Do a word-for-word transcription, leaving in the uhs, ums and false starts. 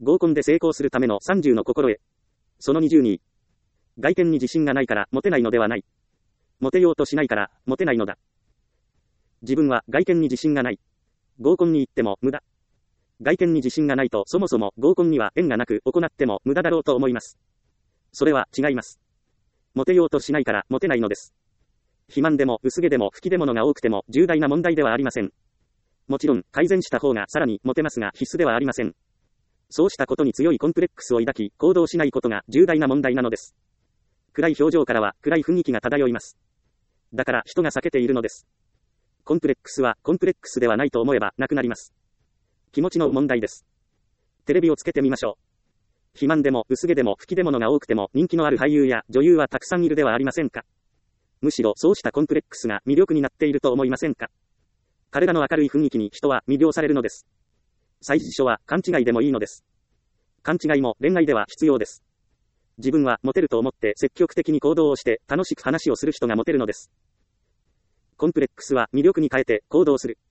合コンで成功するためのさんじゅうの心得。そのにじゅうに。外見に自信がないからモテないのではない。モテようとしないからモテないのだ。自分は外見に自信がない。合コンに行っても無駄。外見に自信がないとそもそも合コンには縁がなく行っても無駄だろうと思います。それは違います。モテようとしないからモテないのです。肥満でも薄毛でも吹き出物が多くても重大な問題ではありません。もちろん改善した方がさらにモテますが必須ではありません。そうしたことに強いコンプレックスを抱き行動しないことが重大な問題なのです。暗い表情からは暗い雰囲気が漂います。だから人が避けているのです。コンプレックスはコンプレックスではないと思えばなくなります。気持ちの問題です。テレビをつけてみましょう。肥満でも薄毛でも吹き出物が多くても人気のある俳優や女優はたくさんいるではありませんか。むしろそうしたコンプレックスが魅力になっていると思いませんか。彼らの明るい雰囲気に人は魅了されるのです。最初は勘違いでもいいのです。勘違いも恋愛では必要です。自分はモテると思って積極的に行動をして楽しく話をする人がモテるのです。コンプレックスは魅力に変えて行動する。